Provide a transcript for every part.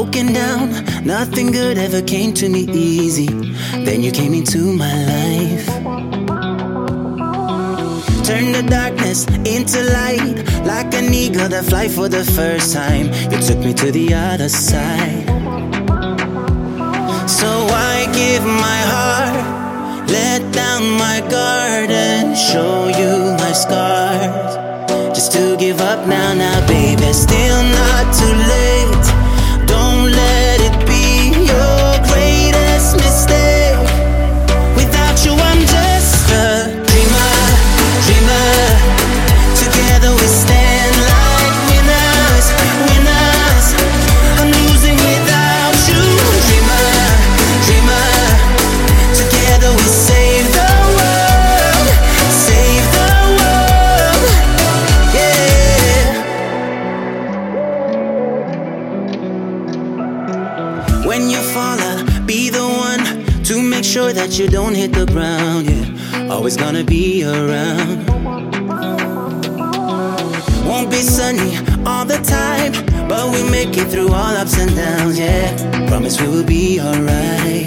broken down, nothing good ever came to me easy. Then you came into my life, turned the darkness into light, like an eagle that flies for the first time. You took me to the other side. So I give my heart, let down my guard, and show you my scars. Just to give up now, baby, still not too late. Don't let it be your greatest mistake. Without you I'm just a dreamer, dreamer. Together we stand like winners, winners. I'm losing without you, dreamer, dreamer. Together we save the world, save the world, yeah. When you fall, I'll be the one to make sure that you don't hit the ground, yeah. Always gonna be around. Won't be sunny all the time, but we make it through all ups and downs, yeah. Promise we will be alright.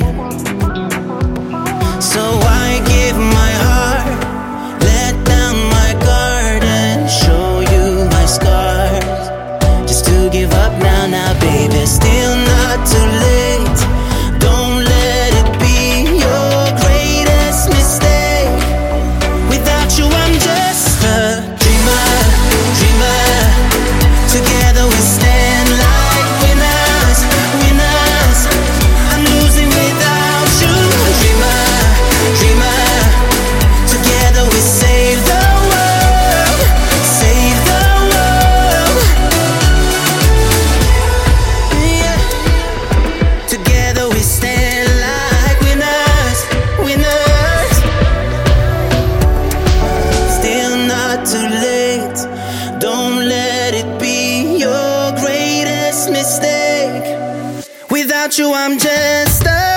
So I give my heart, let down my guard, and show you my scars. Just to give up now, baby, still not too late. Don't let it be your greatest mistake. Without you I'm just a dreamer, dreamer. Together we stand like winners, winners. I'm losing without you, dreamer, dreamer. Together we save the world, save the world, yeah. Together we stand like winners, winners. Still not too late. Don't let it be your greatest mistake. Without you I'm just a